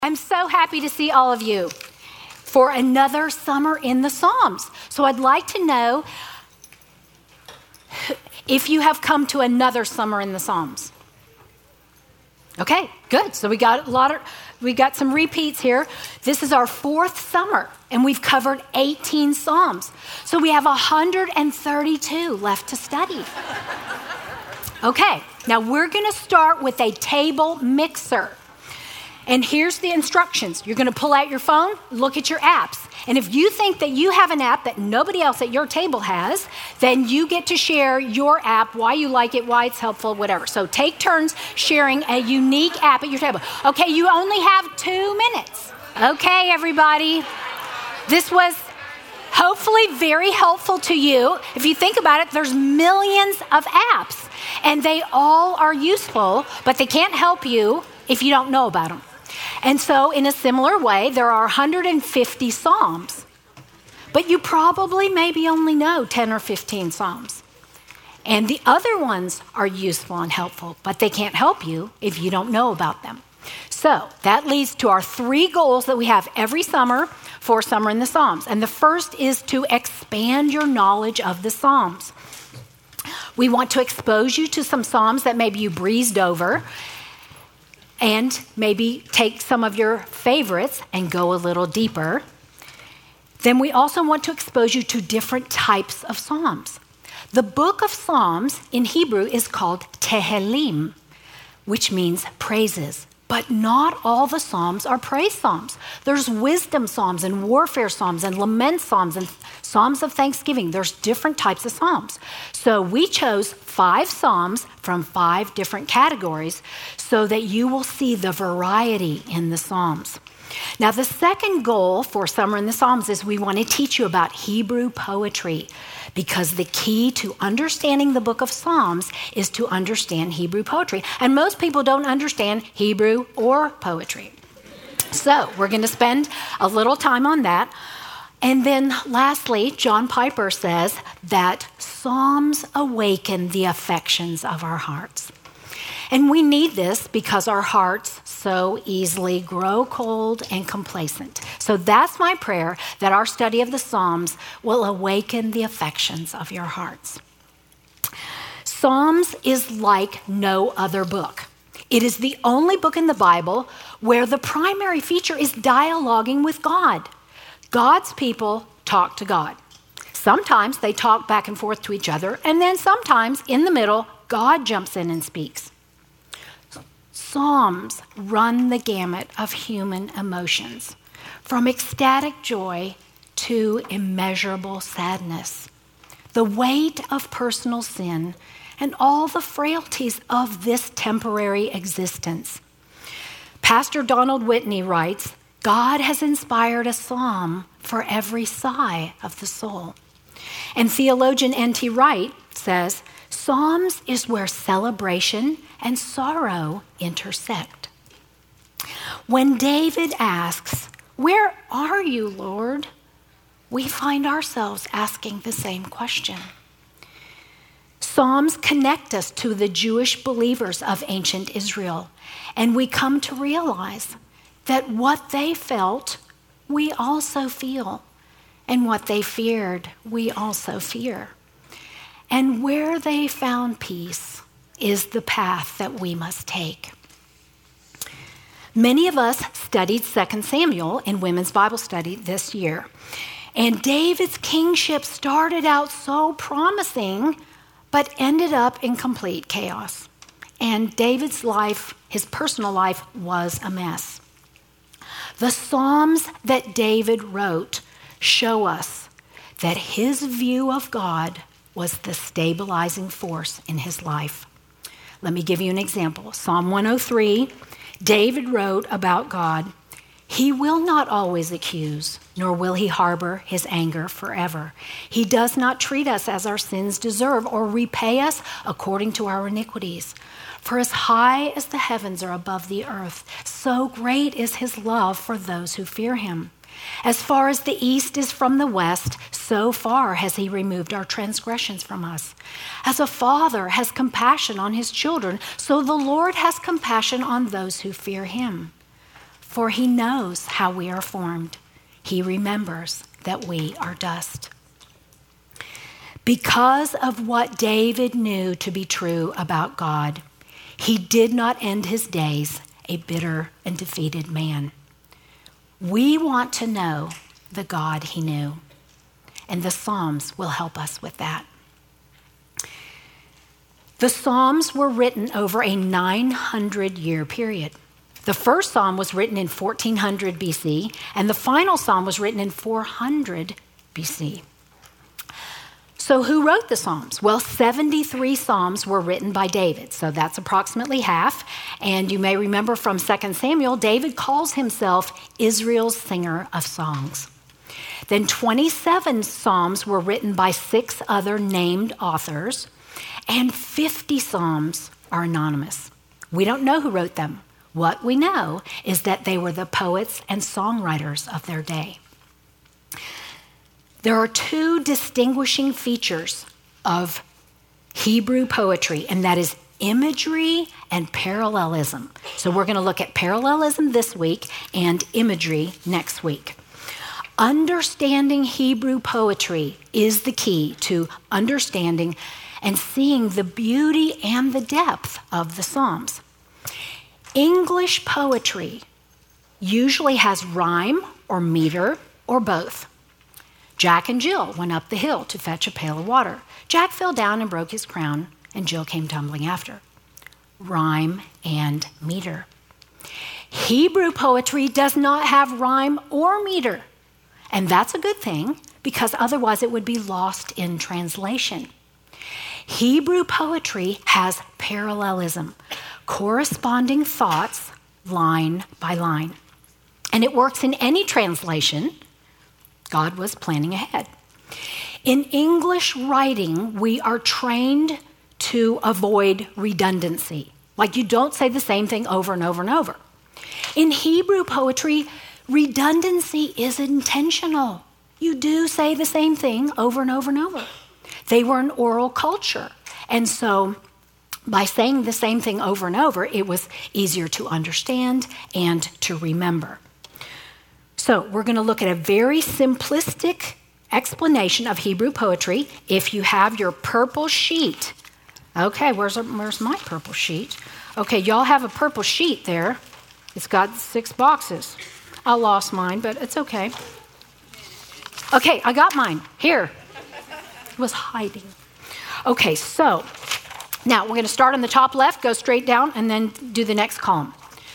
I'm so happy to see all of you for another summer in the Psalms. So I'd like to know if you have come to another summer in the Psalms. Okay, good. So we got some repeats here. This is our fourth summer, and we've covered 18 Psalms. So we have 132 left to study. Okay, now we're going to start with a table mixer. And here's the instructions. You're going to pull out your phone, look at your apps. And if you think that you have an app that nobody else at your table has, then you get to share your app, why you like it, why it's helpful, whatever. So take turns sharing a unique app at your table. Okay, you only have 2 minutes. Okay, everybody. This was hopefully very helpful to you. If you think about it, there's millions of apps, and they all are useful, but they can't help you if you don't know about them. And so in a similar way, there are 150 Psalms, but you probably maybe only know 10 or 15 Psalms. And the other ones are useful and helpful, but they can't help you if you don't know about them. So that leads to our 3 goals that we have every summer for Summer in the Psalms. And the first is to expand your knowledge of the Psalms. We want to expose you to some Psalms that maybe you breezed over, and maybe take some of your favorites and go a little deeper. Then we also want to expose you to different types of Psalms. The book of Psalms in Hebrew is called Tehillim, which means praises. But not all the Psalms are praise Psalms. There's wisdom Psalms and warfare Psalms and lament Psalms and Psalms of thanksgiving. There's different types of Psalms. So we chose 5 Psalms from 5 different categories so that you will see the variety in the Psalms. Now, the second goal for Summer in the Psalms is we want to teach you about Hebrew poetry, because the key to understanding the book of Psalms is to understand Hebrew poetry. And most people don't understand Hebrew or poetry. So we're going to spend a little time on that. And then lastly, John Piper says that Psalms awaken the affections of our hearts. And we need this because our hearts so easily grow cold and complacent. So that's my prayer, that our study of the Psalms will awaken the affections of your hearts. Psalms is like no other book. It is the only book in the Bible where the primary feature is dialoguing with God. God's people talk to God. Sometimes they talk back and forth to each other, and then sometimes in the middle, God jumps in and speaks. Psalms run the gamut of human emotions, from ecstatic joy to immeasurable sadness, the weight of personal sin, and all the frailties of this temporary existence. Pastor Donald Whitney writes, God has inspired a psalm for every sigh of the soul. And theologian N.T. Wright says, Psalms is where celebration and sorrow intersect. When David asks, "Where are you, Lord?" we find ourselves asking the same question. Psalms connect us to the Jewish believers of ancient Israel, and we come to realize that what they felt, we also feel, and what they feared, we also fear. And where they found peace is the path that we must take. Many of us studied 2 Samuel in Women's Bible Study this year. And David's kingship started out so promising, but ended up in complete chaos. And David's life, his personal life, was a mess. The Psalms that David wrote show us that his view of God was the stabilizing force in his life. Let me give you an example. Psalm 103, David wrote about God, "He will not always accuse, nor will he harbor his anger forever. He does not treat us as our sins deserve or repay us according to our iniquities. For as high as the heavens are above the earth, so great is his love for those who fear him. As far as the east is from the west, so far has he removed our transgressions from us. As a father has compassion on his children, so the Lord has compassion on those who fear him. for he knows how we are formed. He remembers that we are dust. Because of what David knew to be true about God, he did not end his days a bitter and defeated man. We want to know the God he knew, and the Psalms will help us with that. The Psalms were written over a 900-year period. The first Psalm was written in 1400 BC, and the final Psalm was written in 400 BC. So who wrote the Psalms? Well, 73 Psalms were written by David, so that's approximately half. And you may remember from 2 Samuel, David calls himself Israel's singer of songs. Then 27 Psalms were written by 6 other named authors, and 50 Psalms are anonymous. We don't know who wrote them. What we know is that they were the poets and songwriters of their day. There are 2 distinguishing features of Hebrew poetry, and that is imagery and parallelism. So we're going to look at parallelism this week and imagery next week. Understanding Hebrew poetry is the key to understanding and seeing the beauty and the depth of the Psalms. English poetry usually has rhyme or meter or both. Jack and Jill went up the hill to fetch a pail of water. Jack fell down and broke his crown, and Jill came tumbling after. Rhyme and meter. Hebrew poetry does not have rhyme or meter, and that's a good thing because otherwise it would be lost in translation. Hebrew poetry has parallelism, corresponding thoughts line by line. And it works in any translation. God was planning ahead. In English writing, we are trained to avoid redundancy. Like you don't say the same thing over and over and over. In Hebrew poetry, redundancy is intentional. You do say the same thing over and over and over. They were an oral culture. And so by saying the same thing over and over, it was easier to understand and to remember. So we're going to look at a very simplistic explanation of Hebrew poetry. If you have your purple sheet. Okay, where's my purple sheet? Okay, y'all have a purple sheet there. It's got 6 boxes. I lost mine, but it's okay. Okay, I got mine. Here. It was hiding. Okay, so now we're going to start on the top left, go straight down, and then do the next column.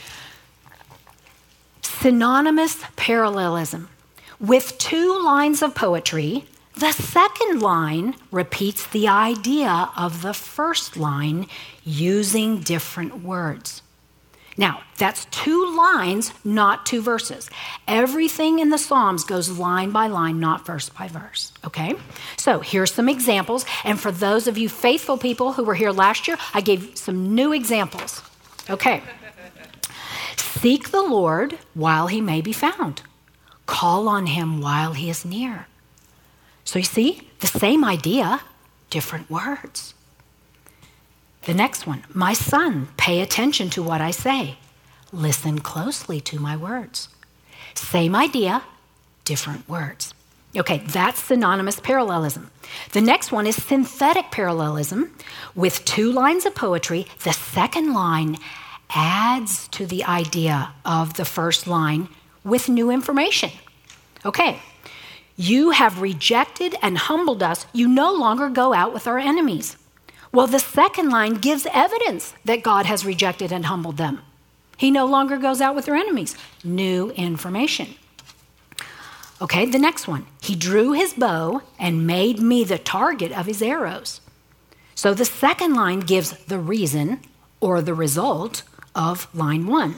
Synonymous parallelism. With 2 lines of poetry, the second line repeats the idea of the first line using different words. Now, that's 2 lines, not 2 verses. Everything in the Psalms goes line by line, not verse by verse, okay? So here's some examples. And for those of you faithful people who were here last year, I gave some new examples. Okay. Seek the Lord while he may be found. Call on him while he is near. So you see, the same idea, different words. The next one, my son, pay attention to what I say. Listen closely to my words. Same idea, different words. Okay, that's synonymous parallelism. The next one is synthetic parallelism. With 2 lines of poetry, the second line adds to the idea of the first line with new information. Okay, you have rejected and humbled us. You no longer go out with our enemies. Well, the second line gives evidence that God has rejected and humbled them. He no longer goes out with their enemies. New information. Okay, the next one. He drew his bow and made me the target of his arrows. So the second line gives the reason or the result of line 1.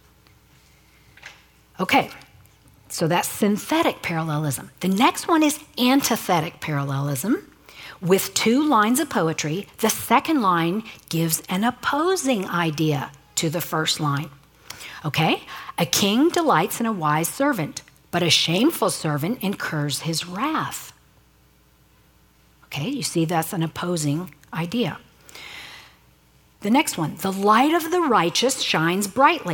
Okay, so that's synthetic parallelism. The next one is antithetic parallelism. With 2 lines of poetry, the second line gives an opposing idea to the first line. Okay? A king delights in a wise servant, but a shameful servant incurs his wrath. Okay, you see that's an opposing idea. The next one, the light of the righteous shines brightly,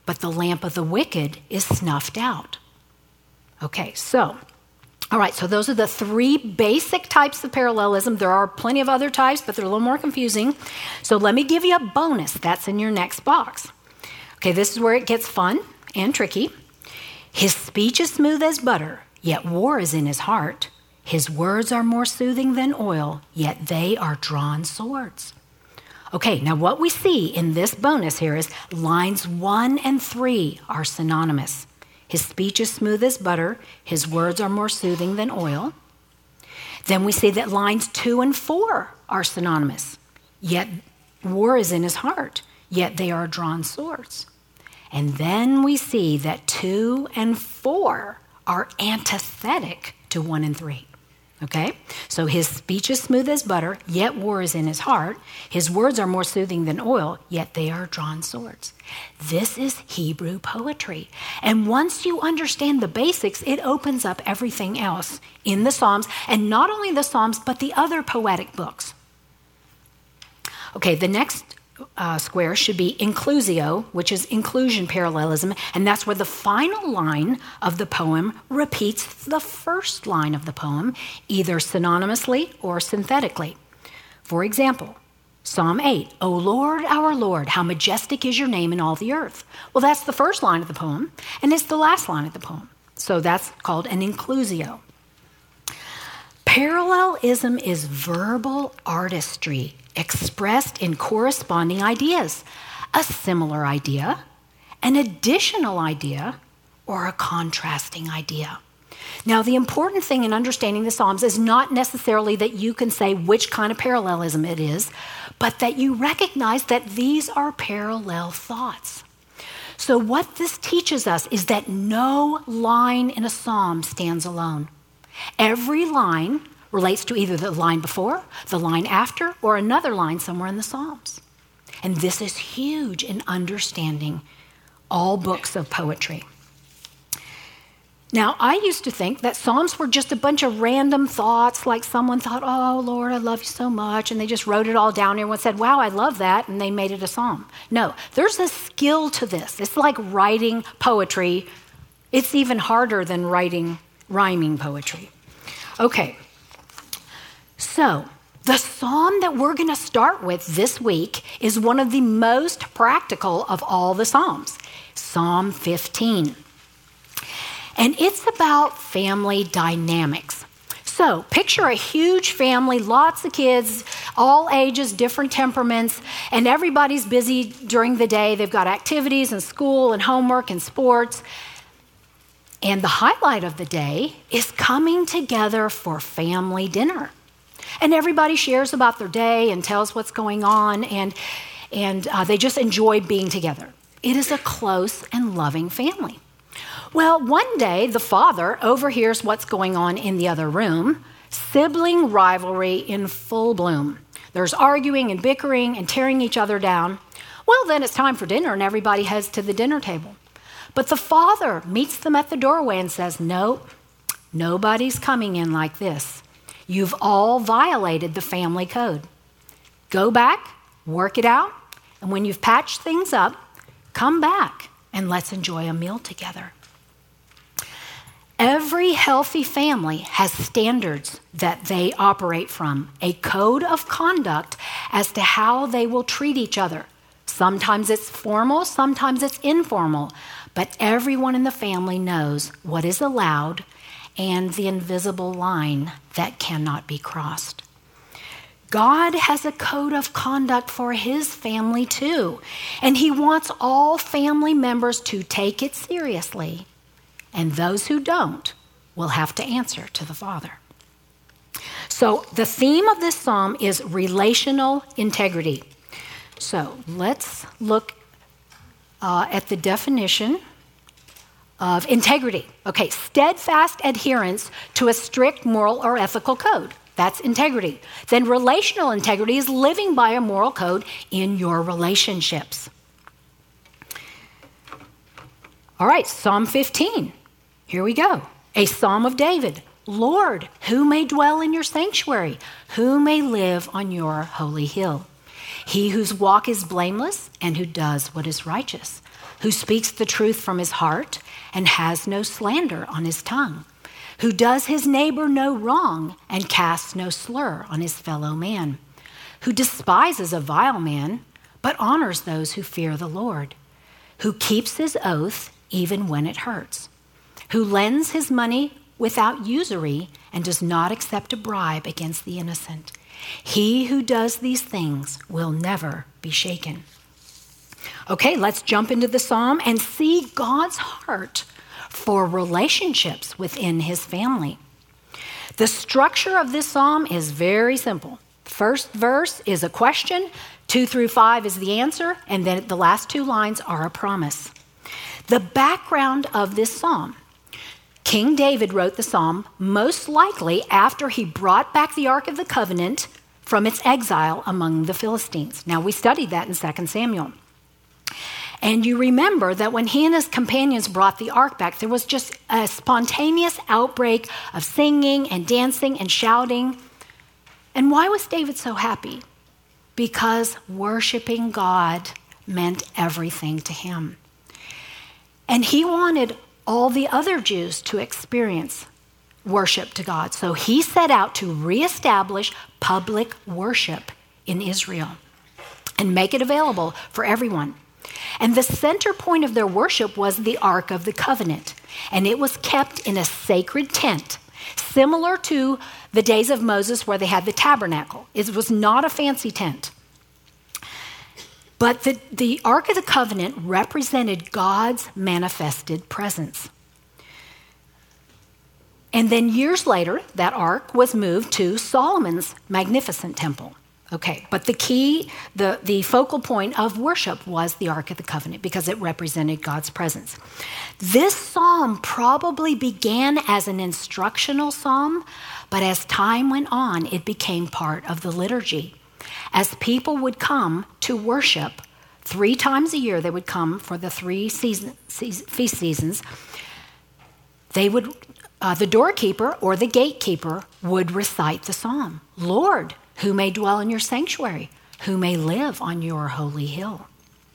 but the lamp of the wicked is snuffed out. Okay, all right, so those are the three basic types of parallelism. There are plenty of other types, but they're a little more confusing. So let me give you a bonus. That's in your next box. Okay, this is where it gets fun and tricky. His speech is smooth as butter, yet war is in his heart. His words are more soothing than oil, yet they are drawn swords. Okay, now what we see in this bonus here is lines 1 and 3 are synonymous. His speech is smooth as butter. His words are more soothing than oil. Then we see that lines 2 and 4 are synonymous. Yet war is in his heart, yet they are drawn swords. And then we see that 2 and 4 are antithetic to 1 and 3. Okay? So his speech is smooth as butter, yet war is in his heart. His words are more soothing than oil, yet they are drawn swords. This is Hebrew poetry. And once you understand the basics, it opens up everything else in the Psalms, and not only the Psalms, but the other poetic books. Okay, the next square should be inclusio, which is inclusion parallelism, and that's where the final line of the poem repeats the first line of the poem, either synonymously or synthetically. For example, Psalm 8, O Lord, our Lord, how majestic is your name in all the earth. Well, that's the first line of the poem, and it's the last line of the poem. So that's called an inclusio. Parallelism is verbal artistry expressed in corresponding ideas, a similar idea, an additional idea, or a contrasting idea. Now, the important thing in understanding the Psalms is not necessarily that you can say which kind of parallelism it is, but that you recognize that these are parallel thoughts. So what this teaches us is that no line in a psalm stands alone. Every line relates to either the line before, the line after, or another line somewhere in the Psalms. And this is huge in understanding all books of poetry. Now, I used to think that Psalms were just a bunch of random thoughts, like someone thought, oh, Lord, I love you so much, and they just wrote it all down. Everyone said, wow, I love that, and they made it a psalm. No, there's a skill to this. It's like writing poetry. It's even harder than writing rhyming poetry. Okay, so the psalm that we're going to start with this week is one of the most practical of all the psalms, Psalm 15. And it's about family dynamics. So picture a huge family, lots of kids, all ages, different temperaments, and everybody's busy during the day. They've got activities and school and homework and sports. And the highlight of the day is coming together for family dinner. And everybody shares about their day and tells what's going on, and they just enjoy being together. It is a close and loving family. Well, one day the father overhears what's going on in the other room, sibling rivalry in full bloom. There's arguing and bickering and tearing each other down. Well, then it's time for dinner and everybody heads to the dinner table. But the father meets them at the doorway and says, no, nobody's coming in like this. You've all violated the family code. Go back, work it out, and when you've patched things up, come back and let's enjoy a meal together. Every healthy family has standards that they operate from, a code of conduct as to how they will treat each other. Sometimes it's formal, sometimes it's informal, but everyone in the family knows what is allowed and the invisible line that cannot be crossed. God has a code of conduct for his family too, and he wants all family members to take it seriously. And those who don't will have to answer to the Father. So the theme of this psalm is relational integrity. So let's look at the definition of integrity. Okay, steadfast adherence to a strict moral or ethical code. That's integrity. Then relational integrity is living by a moral code in your relationships. All right, Psalm 15. Here we go. A psalm of David. Lord, who may dwell in your sanctuary? Who may live on your holy hill? He whose walk is blameless and who does what is righteous, who speaks the truth from his heart and has no slander on his tongue, who does his neighbor no wrong and casts no slur on his fellow man, who despises a vile man but honors those who fear the Lord, who keeps his oath even when it hurts, who lends his money without usury and does not accept a bribe against the innocent. He who does these things will never be shaken. Okay, let's jump into the psalm and see God's heart for relationships within his family. The structure of this psalm is very simple. First verse is a question, 2 through 5 is the answer, and then the last 2 lines are a promise. The background of this psalm: King David wrote the psalm most likely after he brought back the Ark of the Covenant from its exile among the Philistines. Now, we studied that in 2 Samuel. And you remember that when he and his companions brought the ark back, there was just a spontaneous outbreak of singing and dancing and shouting. And why was David so happy? Because worshiping God meant everything to him. And he wanted all the other Jews to experience worship to God. So he set out to reestablish public worship in Israel and make it available for everyone. And the center point of their worship was the Ark of the Covenant, and it was kept in a sacred tent, similar to the days of Moses where they had the tabernacle. It was not a fancy tent. But the Ark of the Covenant represented God's manifested presence. And then years later, that ark was moved to Solomon's magnificent temple. Okay, but the focal point of worship was the Ark of the Covenant because it represented God's presence. This psalm probably began as an instructional psalm, but as time went on, it became part of the liturgy. As people would come to worship 3 times a year, they would come for the 3 feast seasons. They would, the doorkeeper or the gatekeeper would recite the psalm. Lord, who may dwell in your sanctuary, who may live on your holy hill.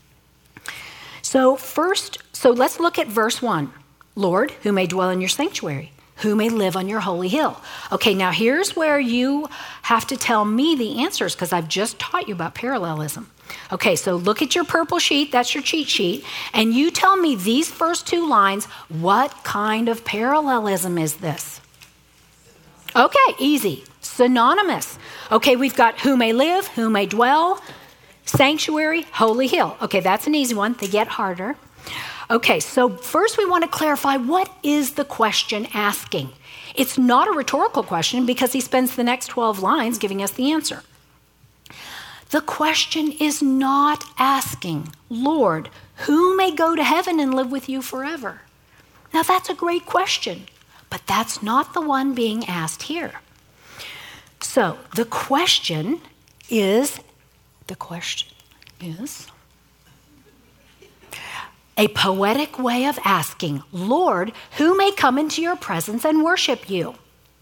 So let's look at verse 1. Lord, who may dwell in your sanctuary, who may live on your holy hill. Okay, now here's where you have to tell me the answers because I've just taught you about parallelism. Okay, so look at your purple sheet, that's your cheat sheet, and you tell me these first 2 lines, what kind of parallelism is this? Okay, easy. Synonymous. Okay, we've got who may live, who may dwell, sanctuary, holy hill. Okay, that's an easy one. They get harder. Okay, so first we want to clarify what is the question asking. It's not a rhetorical question because he spends the next 12 lines giving us the answer. The question is not asking, Lord, who may go to heaven and live with you forever? Now that's a great question, but that's not the one being asked here. So the question is a poetic way of asking, Lord, who may come into your presence and worship you?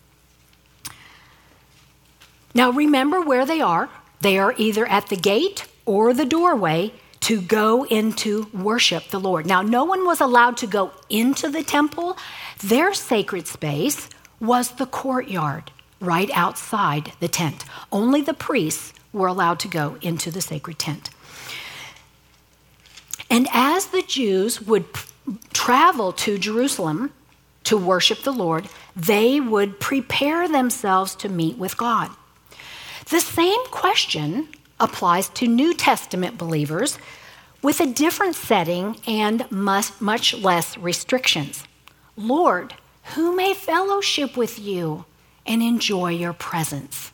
Now remember where they are. They are either at the gate or the doorway to go into worship the Lord. Now, no one was allowed to go into the temple. Their sacred space was the courtyard right outside the tent. Only the priests were allowed to go into the sacred tent. And as the Jews would travel to Jerusalem to worship the Lord, they would prepare themselves to meet with God. The same question applies to New Testament believers with a different setting and much less restrictions. Lord, who may fellowship with you and enjoy your presence?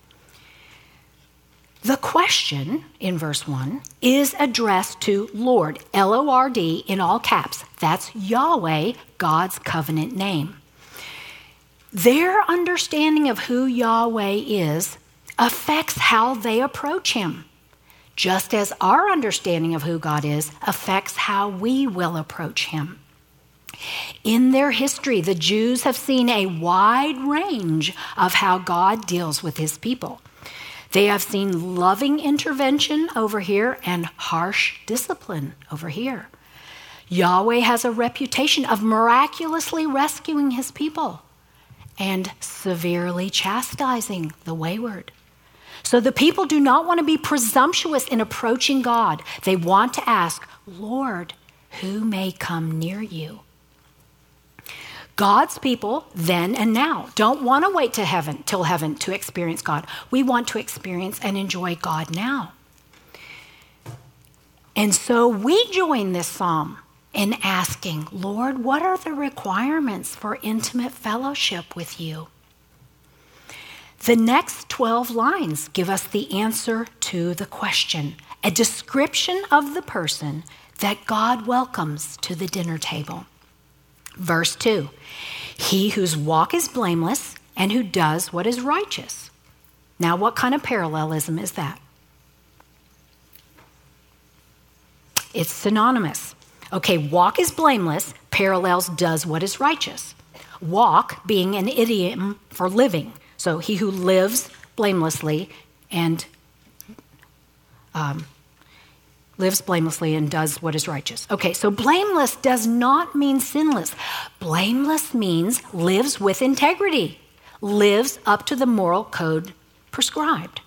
The question in verse 1 is addressed to Lord, L-O-R-D in all caps. That's Yahweh, God's covenant name. Their understanding of who Yahweh is affects how they approach him, just as our understanding of who God is affects how we will approach him. In their history, the Jews have seen a wide range of how God deals with his people. They have seen loving intervention over here and harsh discipline over here. Yahweh has a reputation of miraculously rescuing his people and severely chastising the wayward. So the people do not want to be presumptuous in approaching God. They want to ask, Lord, who may come near you? God's people, then and now, don't want to wait till heaven to experience God. We want to experience and enjoy God now. And so we join this psalm in asking, Lord, what are the requirements for intimate fellowship with you? The next 12 lines give us the answer to the question, a description of the person that God welcomes to the dinner table. Verse 2, he whose walk is blameless and who does what is righteous. Now, what kind of parallelism is that? It's synonymous. Okay, walk is blameless, parallels does what is righteous. Walk being an idiom for living. So he who lives blamelessly and does what is righteous. Okay, so blameless does not mean sinless. Blameless means lives with integrity, lives up to the moral code prescribed.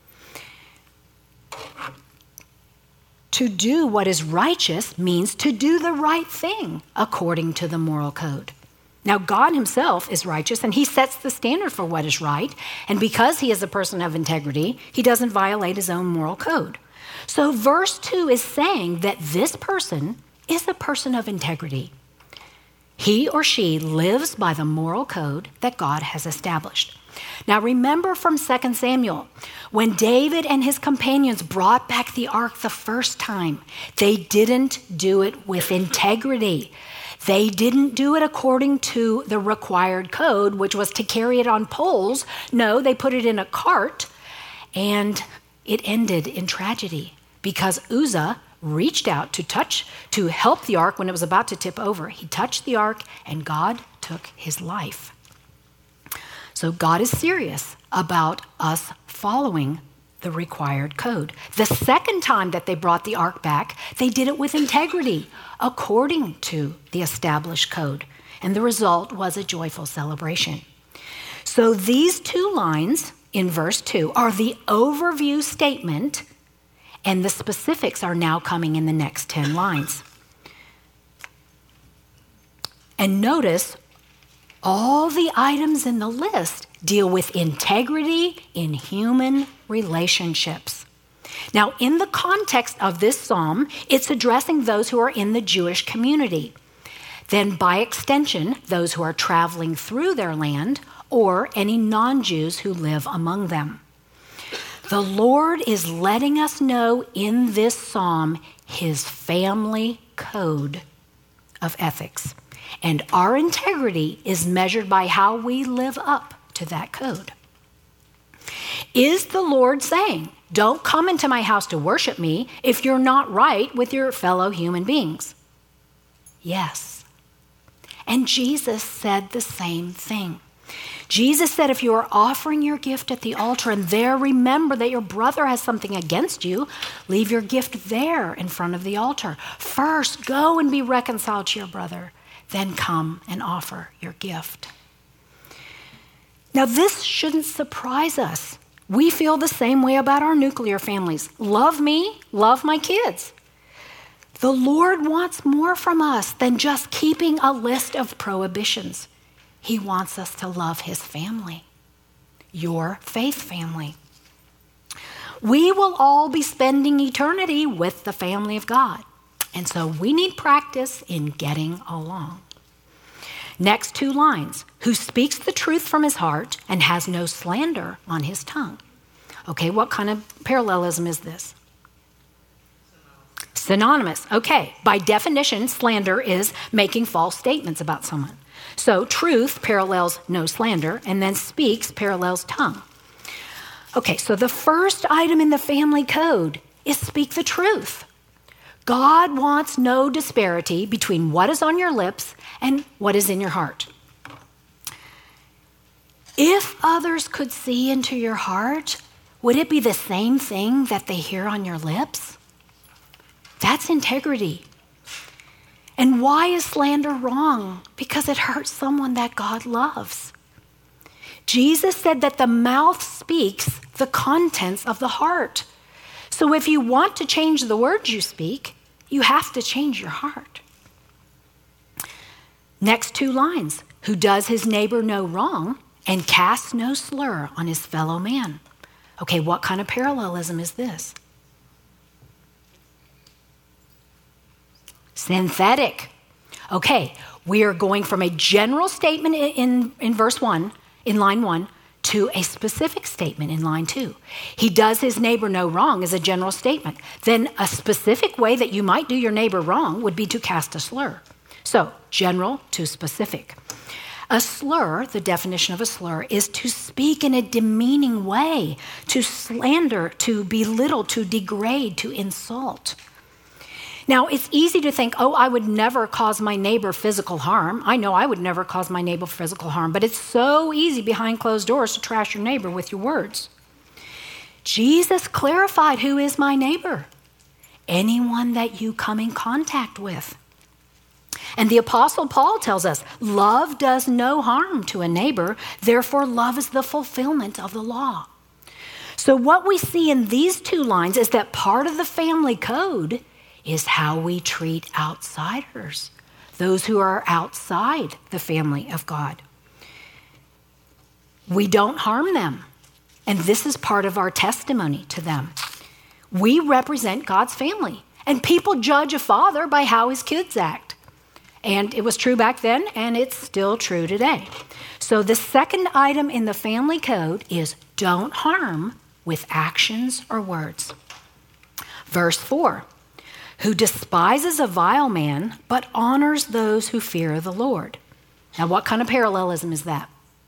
To do what is righteous means to do the right thing according to the moral code. Now, God himself is righteous, and he sets the standard for what is right. And because he is a person of integrity, he doesn't violate his own moral code. So verse 2 is saying that this person is a person of integrity. He or she lives by the moral code that God has established. Now, remember from 2 Samuel, when David and his companions brought back the ark the first time, they didn't do it with integrity. They didn't do it according to the required code, which was to carry it on poles. No, they put it in a cart, and it ended in tragedy because Uzzah reached out to help the ark when it was about to tip over. He touched the ark, and God took his life. So God is serious about us following the required code. The second time that they brought the ark back, they did it with integrity, according to the established code. And the result was a joyful celebration. So these two lines in verse 2 are the overview statement, and the specifics are now coming in the next 10 lines. And notice all the items in the list deal with integrity in human relationships. Now, in the context of this psalm, it's addressing those who are in the Jewish community. Then, by extension, those who are traveling through their land or any non-Jews who live among them. The Lord is letting us know in this psalm his family code of ethics. And our integrity is measured by how we live up to that code. Is the Lord saying, don't come into my house to worship me if you're not right with your fellow human beings? Yes. And Jesus said the same thing. Jesus said, if you are offering your gift at the altar and there remember that your brother has something against you, leave your gift there in front of the altar. First, go and be reconciled to your brother. Then come and offer your gift. Now, this shouldn't surprise us. We feel the same way about our nuclear families. Love me, love my kids. The Lord wants more from us than just keeping a list of prohibitions. He wants us to love his family, your faith family. We will all be spending eternity with the family of God. And so we need practice in getting along. Next two lines, who speaks the truth from his heart and has no slander on his tongue. Okay, what kind of parallelism is this? Synonymous. Okay, by definition, slander is making false statements about someone. So truth parallels no slander, and then speaks parallels tongue. Okay, so the first item in the family code is speak the truth. God wants no disparity between what is on your lips and what is in your heart. If others could see into your heart, would it be the same thing that they hear on your lips? That's integrity. And why is slander wrong? Because it hurts someone that God loves. Jesus said that the mouth speaks the contents of the heart. So if you want to change the words you speak, you have to change your heart. Next two lines. Who does his neighbor no wrong and casts no slur on his fellow man. Okay, what kind of parallelism is this? Synthetic. Okay, we are going from a general statement in verse 1, in line 1, to a specific statement in line 2. He does his neighbor no wrong is a general statement. Then a specific way that you might do your neighbor wrong would be to cast a slur. So, general to specific. A slur, the definition of a slur, is to speak in a demeaning way, to slander, to belittle, to degrade, to insult. Now, it's easy to think, oh, I would never cause my neighbor physical harm. I know I would never cause my neighbor physical harm, but it's so easy behind closed doors to trash your neighbor with your words. Jesus clarified who is my neighbor. Anyone that you come in contact with. And the Apostle Paul tells us, love does no harm to a neighbor, therefore love is the fulfillment of the law. So what we see in these two lines is that part of the family code is how we treat outsiders, those who are outside the family of God. We don't harm them, and this is part of our testimony to them. We represent God's family, and people judge a father by how his kids act. And it was true back then, and it's still true today. So the second item in the family code is don't harm with actions or words. Verse 4, who despises a vile man, but honors those who fear the Lord. Now, what kind of parallelism is that?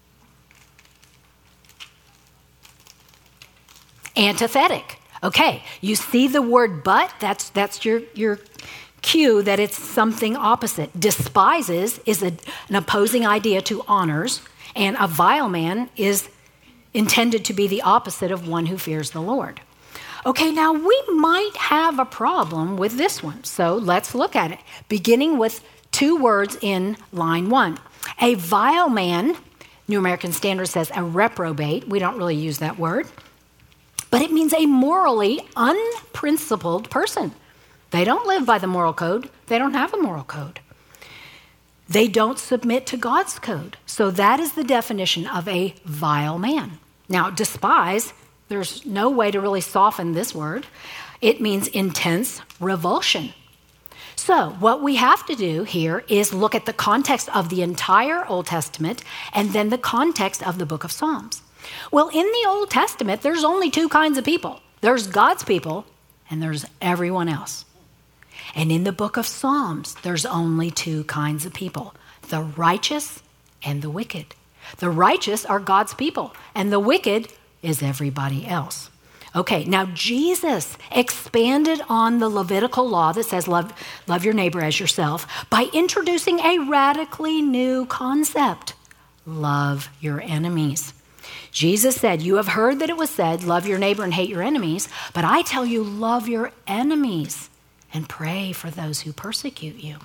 Antithetic. Okay, you see the word but, that's your cue that it's something opposite. Despises is an opposing idea to honors, and a vile man is intended to be the opposite of one who fears the Lord. Okay, now we might have a problem with this one, so let's look at it. Beginning with two words in line 1. A vile man, New American Standard says a reprobate. We don't really use that word, but it means a morally unprincipled person. They don't live by the moral code. They don't have a moral code. They don't submit to God's code. So that is the definition of a vile man. Now, despise, there's no way to really soften this word. It means intense revulsion. So what we have to do here is look at the context of the entire Old Testament and then the context of the book of Psalms. Well, in the Old Testament, there's only two kinds of people. There's God's people and there's everyone else. And in the book of Psalms, there's only two kinds of people, the righteous and the wicked. The righteous are God's people, and the wicked is everybody else. Okay, now Jesus expanded on the Levitical law that says love your neighbor as yourself by introducing a radically new concept, love your enemies. Jesus said, you have heard that it was said, love your neighbor and hate your enemies, but I tell you, love your enemies and pray for those who persecute you.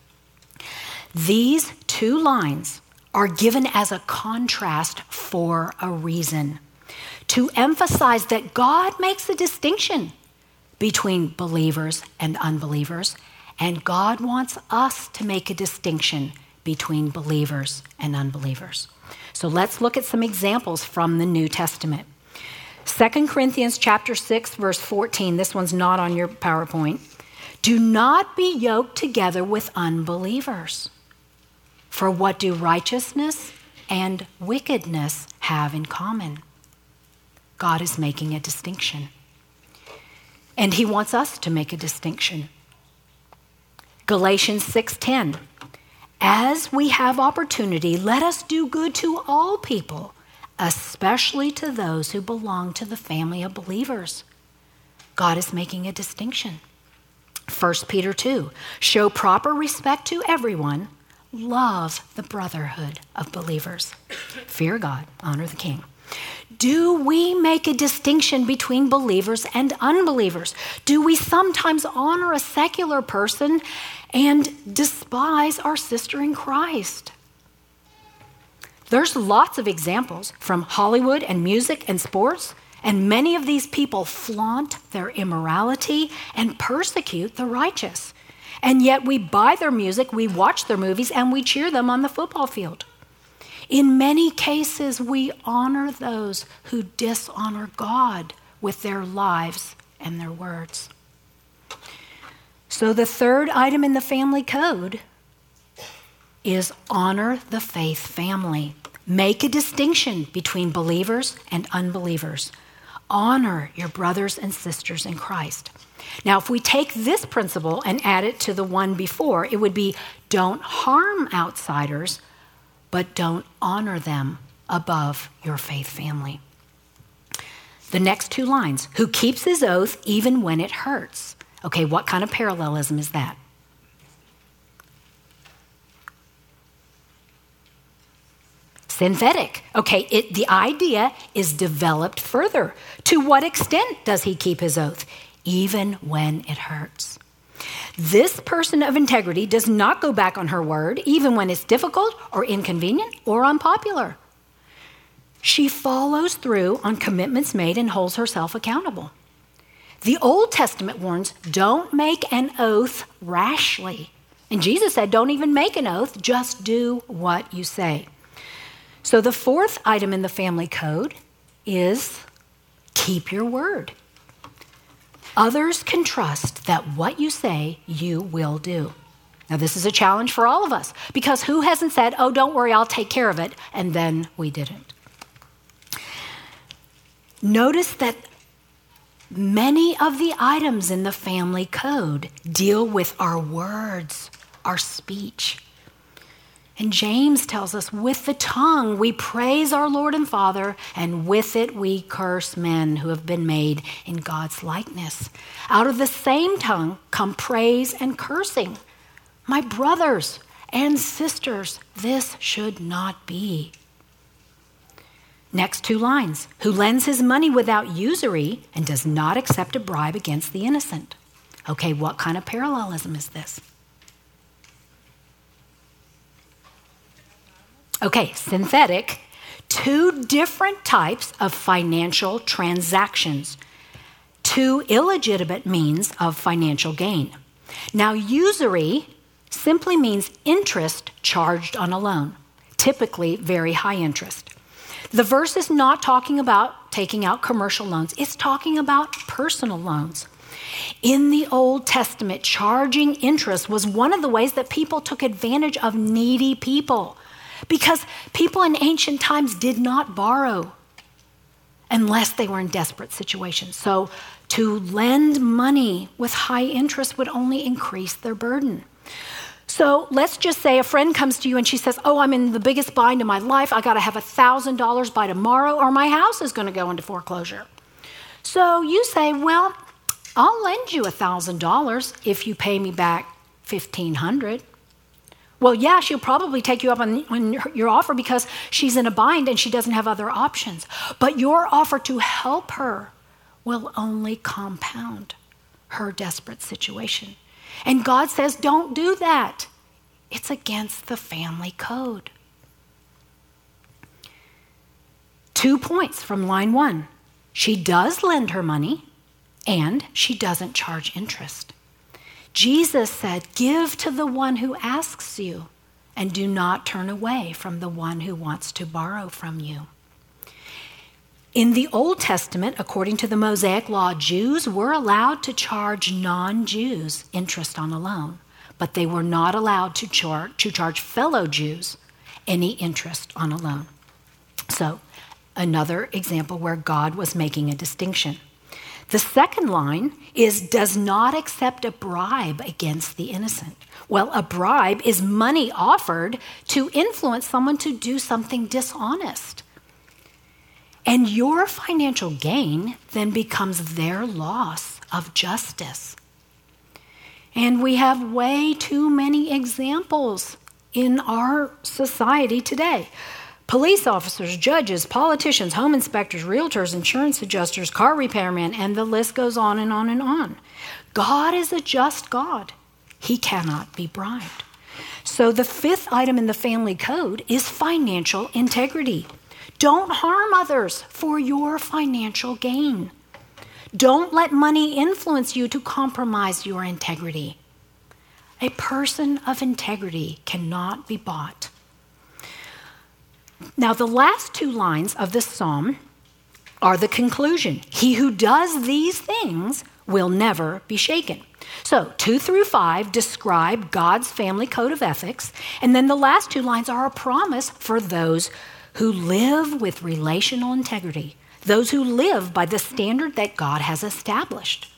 These two lines are given as a contrast for a reason, to emphasize that God makes a distinction between believers and unbelievers, and God wants us to make a distinction between believers and unbelievers. So let's look at some examples from the New Testament. 2 Corinthians chapter 6, verse 14. This one's not on your PowerPoint. Do not be yoked together with unbelievers. For what do righteousness and wickedness have in common? God is making a distinction. And he wants us to make a distinction. Galatians 6:10. As we have opportunity, let us do good to all people, especially to those who belong to the family of believers. God is making a distinction. 1 Peter 2, show proper respect to everyone, love the brotherhood of believers. Fear God, honor the king. Do we make a distinction between believers and unbelievers? Do we sometimes honor a secular person and despise our sister in Christ? There's lots of examples from Hollywood and music and sports, and many of these people flaunt their immorality and persecute the righteous. And yet we buy their music, we watch their movies, and we cheer them on the football field. In many cases, we honor those who dishonor God with their lives and their words. So the third item in the family code is honor the faith family. Make a distinction between believers and unbelievers. Honor your brothers and sisters in Christ. Now, if we take this principle and add it to the one before, it would be don't harm outsiders, but don't honor them above your faith family. The next two lines, who keeps his oath even when it hurts. Okay, what kind of parallelism is that? Synthetic. Okay, the idea is developed further. To what extent does he keep his oath? Even when it hurts. This person of integrity does not go back on her word, even when it's difficult or inconvenient or unpopular. She follows through on commitments made and holds herself accountable. The Old Testament warns, don't make an oath rashly. And Jesus said, don't even make an oath, just do what you say. So the fourth item in the family code is keep your word. Others can trust that what you say, you will do. Now, this is a challenge for all of us, because who hasn't said, oh, don't worry, I'll take care of it, and then we didn't? Notice that many of the items in the family code deal with our words, our speech. And James tells us, with the tongue we praise our Lord and Father, and with it we curse men who have been made in God's likeness. Out of the same tongue come praise and cursing. My brothers and sisters, this should not be. Next two lines, who lends his money without usury and does not accept a bribe against the innocent. Okay, what kind of parallelism is this? Okay, synthetic, two different types of financial transactions, two illegitimate means of financial gain. Now, usury simply means interest charged on a loan, typically very high interest. The verse is not talking about taking out commercial loans. It's talking about personal loans. In the Old Testament, charging interest was one of the ways that people took advantage of needy people, because people in ancient times did not borrow unless they were in desperate situations. So to lend money with high interest would only increase their burden. So let's just say a friend comes to you and she says, oh, I'm in the biggest bind of my life. I got to have $1,000 by tomorrow or my house is going to go into foreclosure. So you say, well, I'll lend you $1,000 if you pay me back $1,500. Well, yeah, she'll probably take you up on your offer because she's in a bind and she doesn't have other options. But your offer to help her will only compound her desperate situation. And God says, don't do that. It's against the family code. 2 points from line 1. She does lend her money and she doesn't charge interest. Jesus said, give to the one who asks you and do not turn away from the one who wants to borrow from you. In the Old Testament, according to the Mosaic Law, Jews were allowed to charge non-Jews interest on a loan, but they were not allowed to charge fellow Jews any interest on a loan. So, another example where God was making a distinction. The second line is does not accept a bribe against the innocent. Well, a bribe is money offered to influence someone to do something dishonest. And your financial gain then becomes their loss of justice. And we have way too many examples in our society today. Police officers, judges, politicians, home inspectors, realtors, insurance adjusters, car repairmen, and the list goes on and on and on. God is a just God. He cannot be bribed. So the fifth item in the family code is financial integrity. Don't harm others for your financial gain. Don't let money influence you to compromise your integrity. A person of integrity cannot be bought. Now, the last two lines of this psalm are the conclusion. He who does these things will never be shaken. So 2 through 5 describe God's family code of ethics, and then the last two lines are a promise for those who live with relational integrity, those who live by the standard that God has established.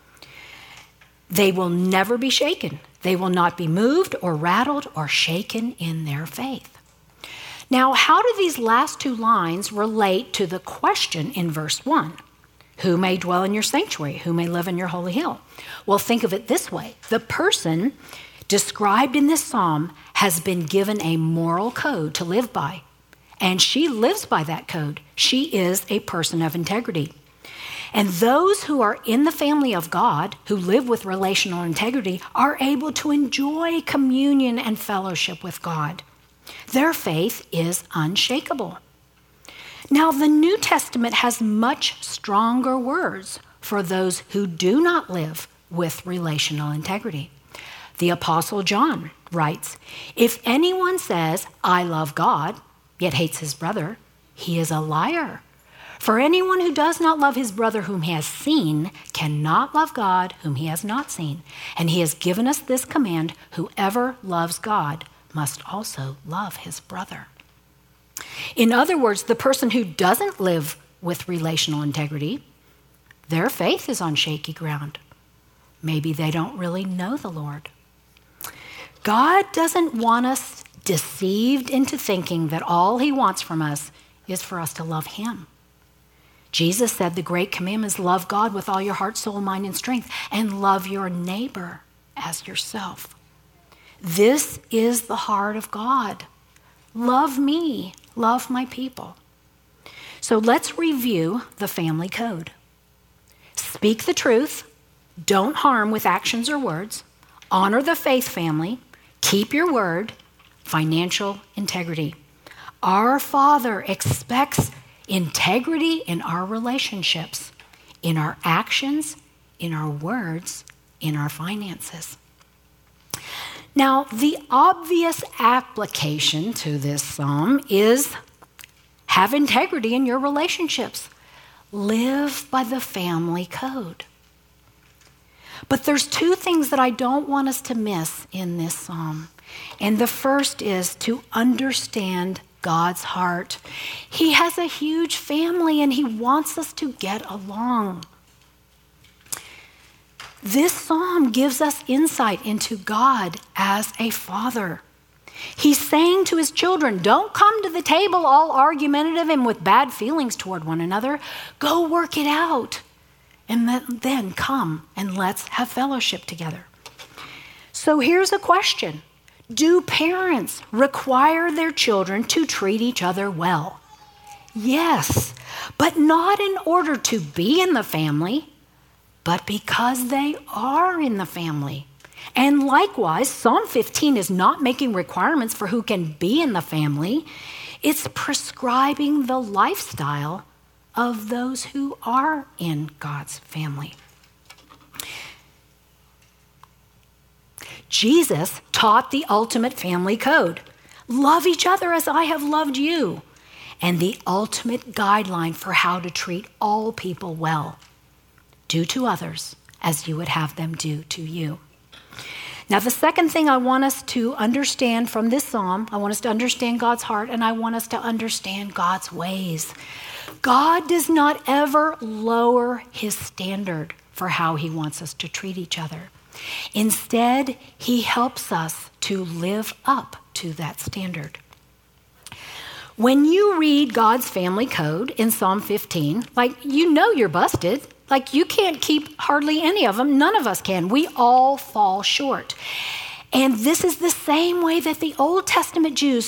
They will never be shaken. They will not be moved or rattled or shaken in their faith. Now, how do these last two lines relate to the question in verse 1? Who may dwell in your sanctuary? Who may live in your holy hill? Well, think of it this way. The person described in this psalm has been given a moral code to live by, and she lives by that code. She is a person of integrity. And those who are in the family of God, who live with relational integrity, are able to enjoy communion and fellowship with God. Their faith is unshakable. Now, the New Testament has much stronger words for those who do not live with relational integrity. The Apostle John writes, "If anyone says, 'I love God,' yet hates his brother, he is a liar. For anyone who does not love his brother whom he has seen cannot love God whom he has not seen. And he has given us this command, whoever loves God must also love his brother." In other words, the person who doesn't live with relational integrity, their faith is on shaky ground. Maybe they don't really know the Lord. God doesn't want us deceived into thinking that all he wants from us is for us to love him. Jesus said the great commandment is love God with all your heart, soul, mind, and strength, and love your neighbor as yourself. This is the heart of God. Love me, love my people. So let's review the family code. Speak the truth, don't harm with actions or words, honor the faith family, keep your word, financial integrity. Our Father expects integrity in our relationships, in our actions, in our words, in our finances. Now, the obvious application to this psalm is have integrity in your relationships. Live by the family code. But there's two things that I don't want us to miss in this psalm. And the first is to understand God's heart. He has a huge family and he wants us to get along. This psalm gives us insight into God as a father. He's saying to his children, don't come to the table all argumentative and with bad feelings toward one another. Go work it out. And then come and let's have fellowship together. So here's a question. Do parents require their children to treat each other well? Yes, but not in order to be in the family, but because they are in the family. And likewise, Psalm 15 is not making requirements for who can be in the family. It's prescribing the lifestyle of those who are in God's family. Jesus taught the ultimate family code. Love each other as I have loved you. And the ultimate guideline for how to treat all people well. Do to others as you would have them do to you. Now, the second thing I want us to understand from this psalm, I want us to understand God's heart, and I want us to understand God's ways. God does not ever lower his standard for how he wants us to treat each other. Instead, he helps us to live up to that standard. When you read God's family code in Psalm 15, you know you're busted. You can't keep hardly any of them. None of us can. We all fall short. And this is the same way that the Old Testament Jews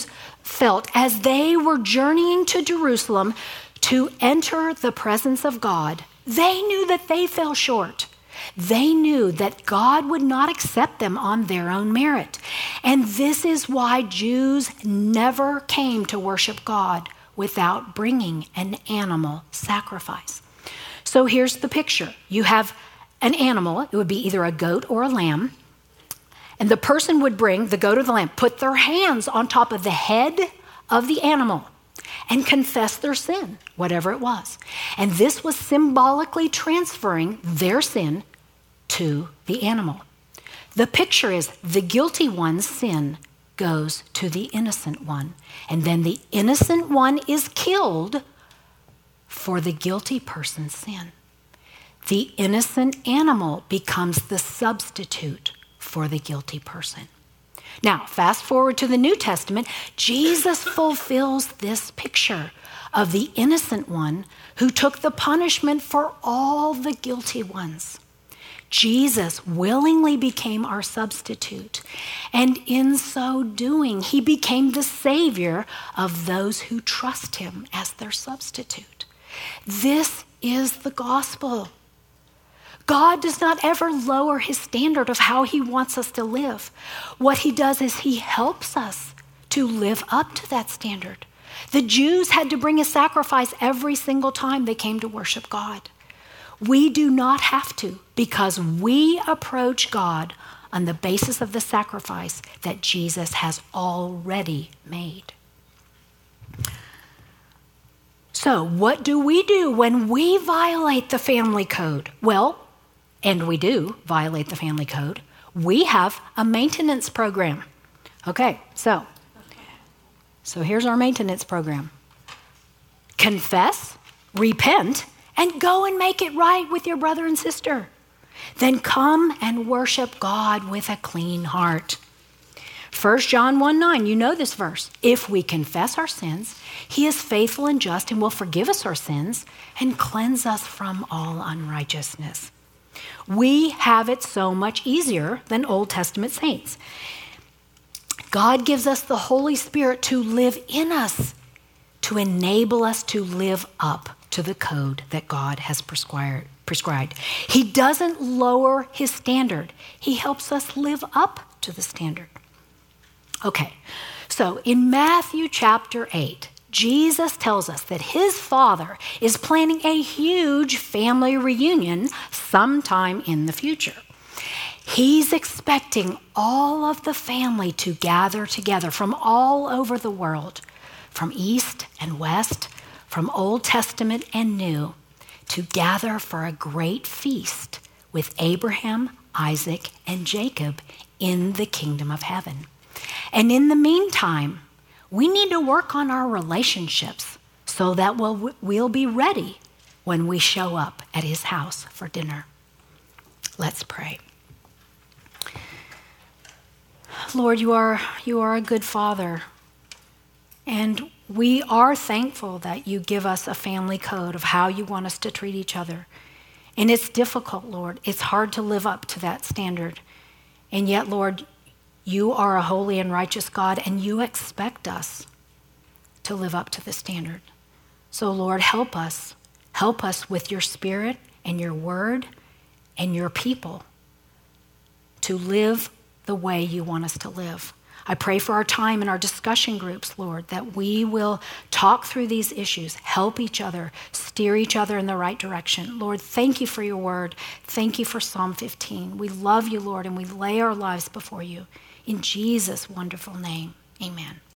felt as they were journeying to Jerusalem to enter the presence of God, they knew that they fell short. They knew that God would not accept them on their own merit. And this is why Jews never came to worship God without bringing an animal sacrifice. So here's the picture. You have an animal. It would be either a goat or a lamb. And the person would bring the goat or the lamb, put their hands on top of the head of the animal and confess their sin, whatever it was. And this was symbolically transferring their sin to the animal. The picture is the guilty one's sin goes to the innocent one. And then the innocent one is killed for the guilty person's sin. The innocent animal becomes the substitute for the guilty person. Now, fast forward to the New Testament, Jesus fulfills this picture of the innocent one who took the punishment for all the guilty ones. Jesus willingly became our substitute, and in so doing, he became the savior of those who trust him as their substitute. This is the gospel. God does not ever lower his standard of how he wants us to live. What he does is he helps us to live up to that standard. The Jews had to bring a sacrifice every single time they came to worship God. We do not have to, because we approach God on the basis of the sacrifice that Jesus has already made. So, what do we do when we violate the family code? Well, and we do violate the family code, we have a maintenance program. Okay, so here's our maintenance program. Confess, repent, and go and make it right with your brother and sister. Then come and worship God with a clean heart. 1 John 1:9, you know this verse. If we confess our sins, he is faithful and just and will forgive us our sins and cleanse us from all unrighteousness. We have it so much easier than Old Testament saints. God gives us the Holy Spirit to live in us, to enable us to live up to the code that God has prescribed. He doesn't lower his standard. He helps us live up to the standard. Okay, so in Matthew chapter 8, Jesus tells us that his Father is planning a huge family reunion sometime in the future. He's expecting all of the family to gather together from all over the world, from east and west, from Old Testament and New, to gather for a great feast with Abraham, Isaac, and Jacob in the kingdom of heaven. And in the meantime, we need to work on our relationships so that we'll be ready when we show up at his house for dinner. Let's pray. Lord, you are a good Father, and we are thankful that you give us a family code of how you want us to treat each other. And it's difficult, Lord. It's hard to live up to that standard. And yet, Lord, you are a holy and righteous God, and you expect us to live up to the standard. So, Lord, help us. Help us with your Spirit and your word and your people to live the way you want us to live. I pray for our time in our discussion groups, Lord, that we will talk through these issues, help each other, steer each other in the right direction. Lord, thank you for your word. Thank you for Psalm 15. We love you, Lord, and we lay our lives before you. In Jesus' wonderful name, amen.